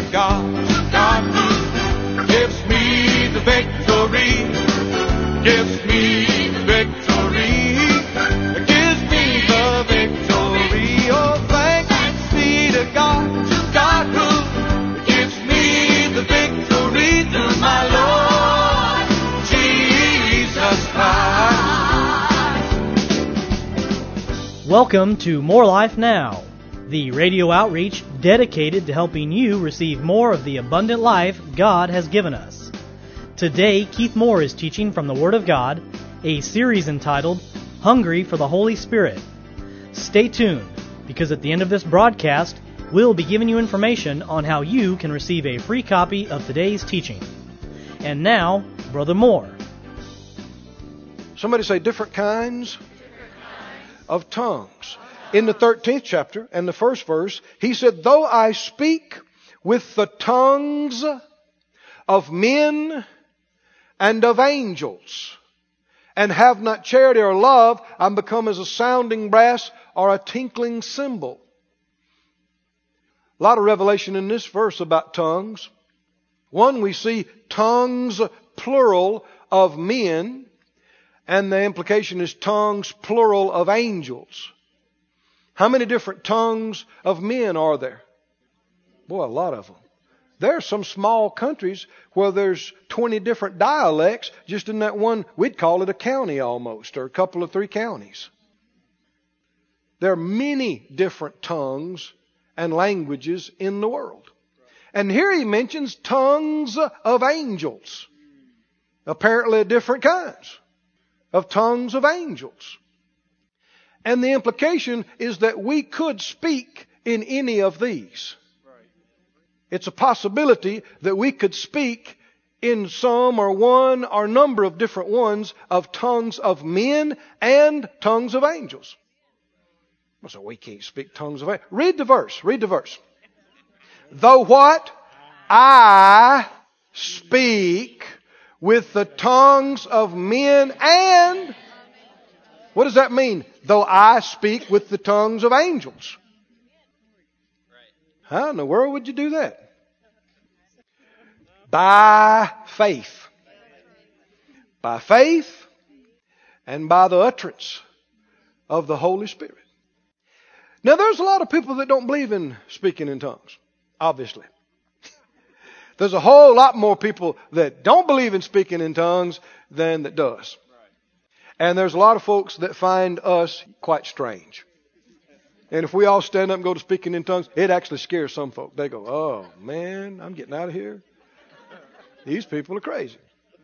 God who gives me the victory, gives me the victory, gives me the victory. Oh, thanks be to God who gives me the victory through my Lord Jesus Christ. Welcome to More Life Now, the radio outreach dedicated to helping you receive more of the abundant life God has given us. Today, Keith Moore is teaching from the Word of God, a series entitled Hungry for the Holy Spirit. Stay tuned, because at the end of this broadcast, we'll be giving you information on how you can receive a free copy of today's teaching. And now, Brother Moore. Somebody say different kinds of tongues. In the 13th chapter and the first verse, he said, though I speak with the tongues of men and of angels, and have not charity or love, I'm become as a sounding brass or a tinkling cymbal. A lot of revelation in this verse about tongues. One, we see tongues plural of men, and the implication is tongues plural of angels. How many different tongues of men are there? Boy, a lot of them. There are some small countries where there's 20 different dialects just in that one, we'd call it a county almost, or a couple of 3 counties. There are many different tongues and languages in the world. And here he mentions tongues of angels. Apparently different kinds of tongues of angels. And the implication is that we could speak in any of these. It's a possibility that we could speak in some or one or number of different ones of tongues of men and tongues of angels. So we can't speak tongues of angels. Read the verse. Read the verse. Though what? I speak with the tongues of men and... What does that mean? Though I speak with the tongues of angels. How in the world would you do that? By faith. By faith and by the utterance of the Holy Spirit. Now there's a lot of people that don't believe in speaking in tongues, obviously. There's a whole lot more people that don't believe in speaking in tongues than that does. And there's a lot of folks that find us quite strange. And if we all stand up and go to speaking in tongues, it actually scares some folk. They go, oh man, I'm getting out of here. These people are crazy.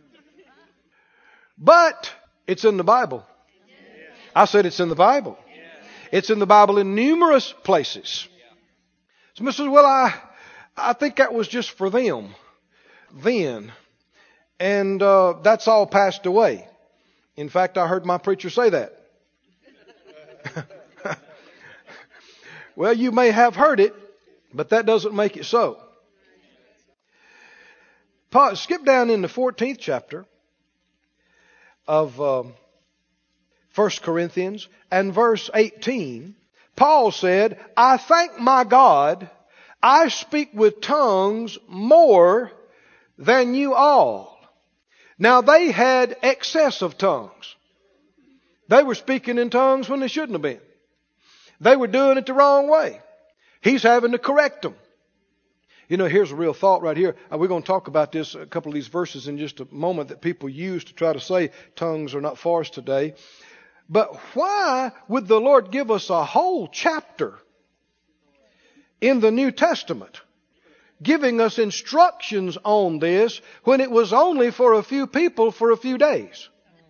But it's in the Bible. I said it's in the Bible. It's in the Bible in numerous places. Somebody says, well, I think that was just for them then. And that's all passed away. In fact, I heard my preacher say that. Well, you may have heard it, but that doesn't make it so. Skip down in the 14th chapter of 1 Corinthians and verse 18. Paul said, I thank my God, I speak with tongues more than you all. Now they had excess of tongues. They were speaking in tongues when they shouldn't have been. They were doing it the wrong way. He's having to correct them. You know, here's a real thought right here. We're going to talk about this, a couple of these verses in just a moment that people use to try to say tongues are not for us today. But why would the Lord give us a whole chapter in the New Testament giving us instructions on this when it was only for a few people for a few days?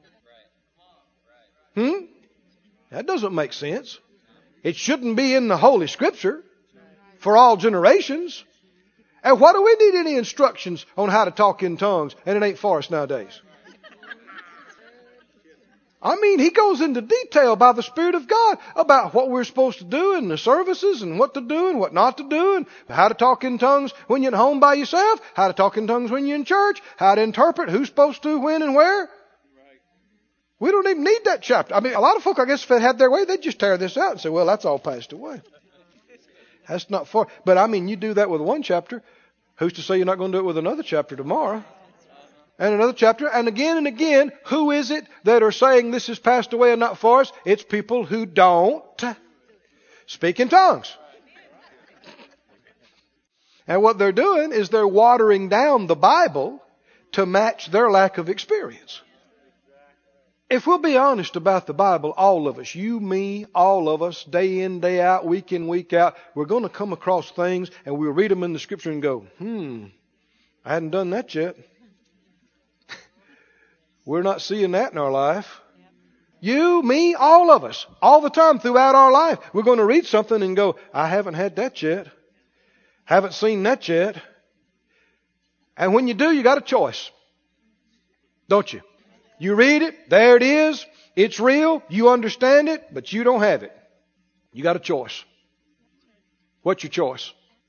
That doesn't make sense. It shouldn't be in the Holy Scripture for all generations. And why do we need any instructions on how to talk in tongues and it ain't for us nowadays? I mean, he goes into detail by the Spirit of God about what we're supposed to do in the services and what to do and what not to do and how to talk in tongues when you're at home by yourself, how to talk in tongues when you're in church, how to interpret who's supposed to, when and where. We don't even need that chapter. I mean, a lot of folk, I guess, if they had their way, they'd just tear this out and say, well, that's all passed away. That's not for. But I mean, you do that with one chapter. Who's to say you're not going to do it with another chapter tomorrow? And another chapter, and again, who is it that are saying this is passed away and not for us? It's people who don't speak in tongues. And what they're doing is they're watering down the Bible to match their lack of experience. If we'll be honest about the Bible, all of us, you, me, all of us, day in, day out, week in, week out, we're going to come across things and we'll read them in the Scripture and go, I hadn't done that yet. We're not seeing that in our life. You, me, all of us, all the time throughout our life, we're going to read something and go, I haven't had that yet. Haven't seen that yet. And when you do, you got a choice. Don't you? You read it, there it is, it's real, you understand it, but you don't have it. You got a choice. What's your choice?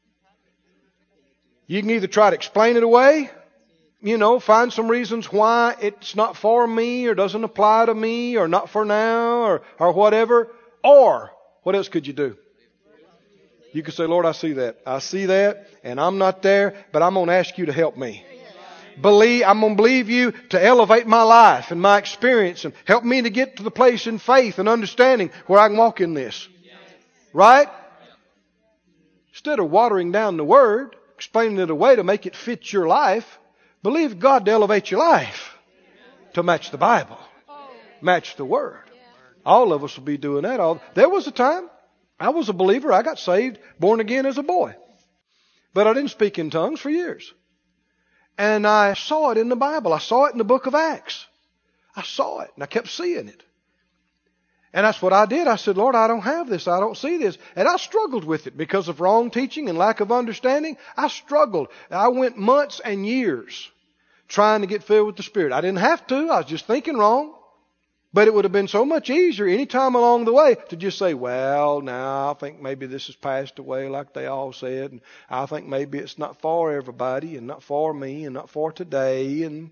You can either try to explain it away, find some reasons why it's not for me or doesn't apply to me or not for now or whatever. Or, what else could you do? You could say, Lord, I see that, and I'm not there, but I'm going to ask you to help me. I'm going to believe you to elevate my life and my experience and help me to get to the place in faith and understanding where I can walk in this. Right? Instead of watering down the Word, explaining it away to make it fit your life, believe God to elevate your life to match the Bible, match the Word. All of us will be doing that. There was a time I was a believer. I got saved, born again as a boy. But I didn't speak in tongues for years. And I saw it in the Bible. I saw it in the book of Acts. I saw it and I kept seeing it. And that's what I did. I said, Lord, I don't have this. I don't see this. And I struggled with it because of wrong teaching and lack of understanding. I struggled. I went months and years trying to get filled with the Spirit. I didn't have to. I was just thinking wrong. But it would have been so much easier any time along the way to just say, well, now I think maybe this has passed away like they all said. And I think maybe it's not for everybody and not for me and not for today. And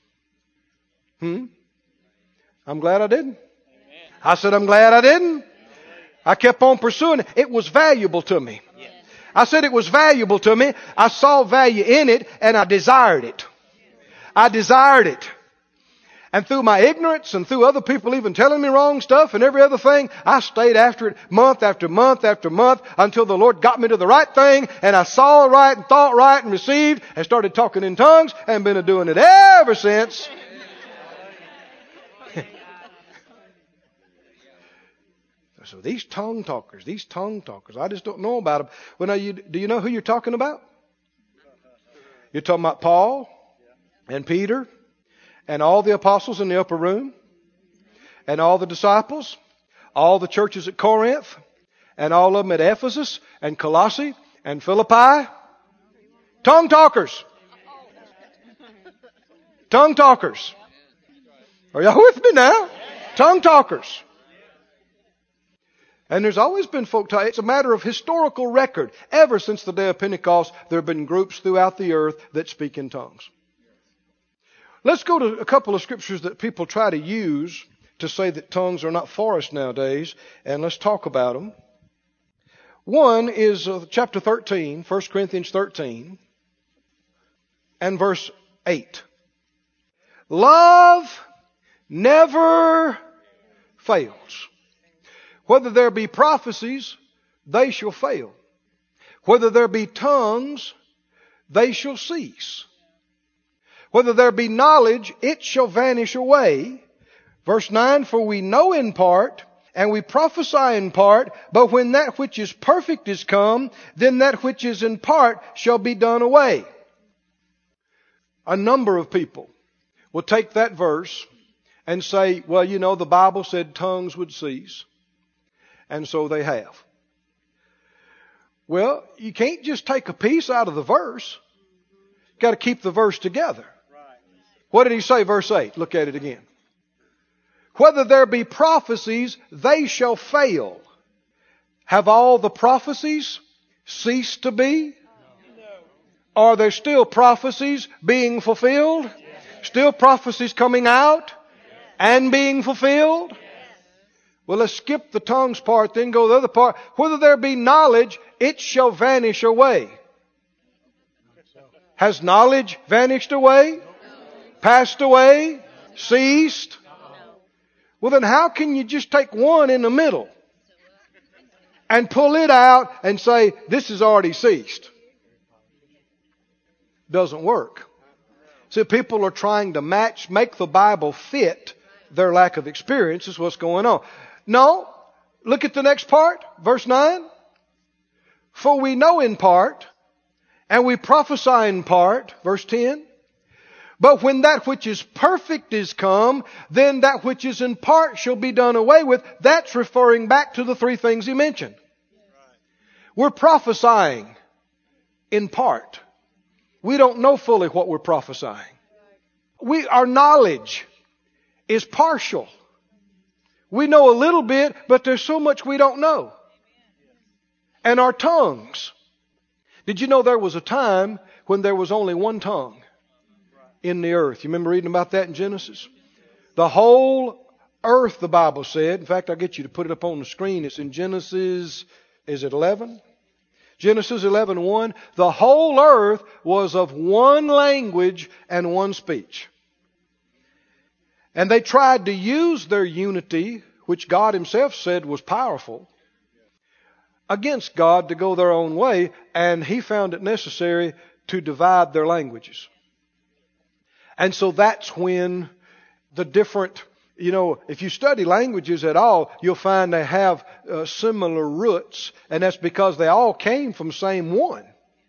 I'm glad I didn't. I said, I'm glad I didn't. I kept on pursuing it. It was valuable to me. I said it was valuable to me. I saw value in it and I desired it. I desired it. And through my ignorance and through other people even telling me wrong stuff and every other thing, I stayed after it month after month after month until the Lord got me to the right thing and I saw right and thought right and received and started talking in tongues and been doing it ever since. So these tongue talkers, I just don't know about them. Well, now do you know who you're talking about? You're talking about Paul and Peter and all the apostles in the upper room, and all the disciples, all the churches at Corinth, and all of them at Ephesus, and Colossae, and Philippi. Tongue talkers. Tongue talkers. Are y'all with me now? Tongue talkers. And there's always been folk talk. It's a matter of historical record. Ever since the day of Pentecost, there have been groups throughout the earth that speak in tongues. Let's go to a couple of scriptures that people try to use to say that tongues are not for us nowadays, and let's talk about them. One is chapter 13, 1 Corinthians 13, and verse 8. Love never fails. Whether there be prophecies, they shall fail. Whether there be tongues, they shall cease. Whether there be knowledge, it shall vanish away. Verse 9, for we know in part, and we prophesy in part, but when that which is perfect is come, then that which is in part shall be done away. A number of people will take that verse and say, well, the Bible said tongues would cease. And so they have. Well, you can't just take a piece out of the verse. You've got to keep the verse together. What did he say, verse 8? Look at it again. Whether there be prophecies, they shall fail. Have all the prophecies ceased to be? Are there still prophecies being fulfilled? Still prophecies coming out and being fulfilled? Well, let's skip the tongues part, then go to the other part. Whether there be knowledge, it shall vanish away. Has knowledge vanished away? Passed away? Ceased? Well, then how can you just take one in the middle and pull it out and say, this has already ceased? Doesn't work. See, people are trying to make the Bible fit their lack of experience is what's going on. No, look at the next part, verse 9. For we know in part, and we prophesy in part, verse 10. But when that which is perfect is come, then that which is in part shall be done away with. That's referring back to the three things he mentioned. We're prophesying in part. We don't know fully what we're prophesying. Our knowledge is partial. We know a little bit, but there's so much we don't know. And our tongues. Did you know there was a time when there was only one tongue in the earth? You remember reading about that in Genesis? The whole earth, the Bible said. In fact, I'll get you to put it up on the screen. It's in Genesis, is it 11? Genesis 11:1. The whole earth was of one language and one speech. And they tried to use their unity, which God Himself said was powerful, against God to go their own way, and He found it necessary to divide their languages. And so that's when the different, if you study languages at all, you'll find they have similar roots, and that's because they all came from the same one.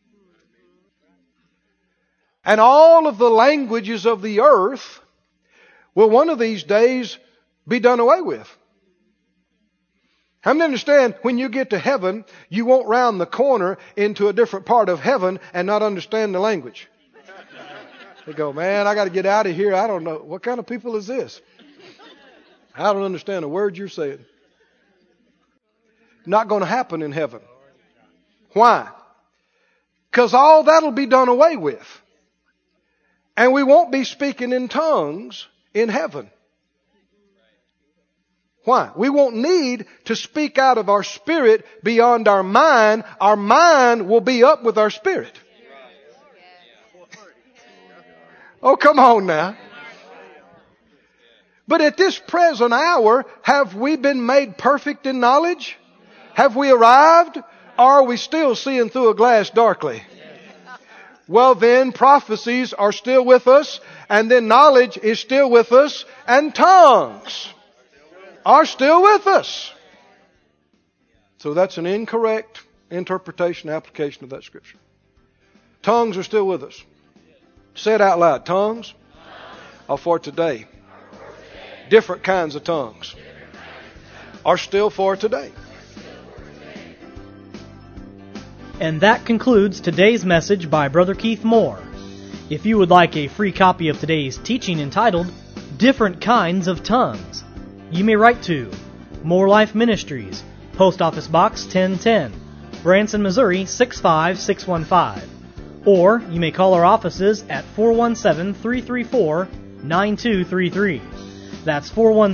And all of the languages of the earth will one of these days be done away with. How many understand when you get to heaven, you won't round the corner into a different part of heaven and not understand the language? They go, man, I got to get out of here. I don't know. What kind of people is this? I don't understand a word you're saying. Not going to happen in heaven. Why? Because all that'll be done away with. And we won't be speaking in tongues in heaven. Why? We won't need to speak out of our spirit beyond our mind. Our mind will be up with our spirit. Oh, come on now. But at this present hour, have we been made perfect in knowledge? Have we arrived? Or are we still seeing through a glass darkly? Well then, prophecies are still with us, and then knowledge is still with us, and tongues are still with us. So that's an incorrect interpretation and application of that scripture. Tongues are still with us. Say it out loud. Tongues are for today. Different kinds of tongues are still for today. And that concludes today's message by Brother Keith Moore. If you would like a free copy of today's teaching entitled Different Kinds of Tongues, you may write to More Life Ministries, Post Office Box 1010, Branson, Missouri 65615. Or you may call our offices at 417-334-9233. That's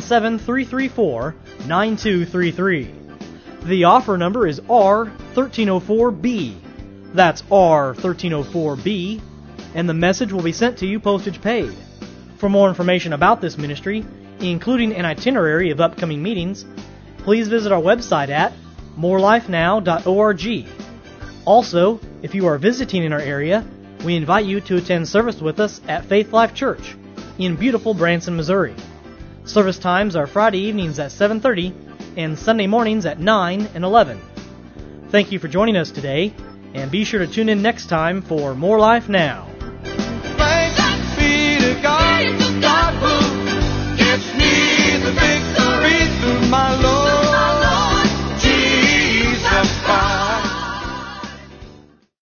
417-334-9233. The offer number is R1304B. That's R1304B. And the message will be sent to you postage paid. For more information about this ministry, including an itinerary of upcoming meetings, please visit our website at morelifenow.org. Also, if you are visiting in our area, we invite you to attend service with us at Faith Life Church in beautiful Branson, Missouri. Service times are Friday evenings at 7:30 and Sunday mornings at 9 and 11. Thank you for joining us today, and be sure to tune in next time for More Life Now.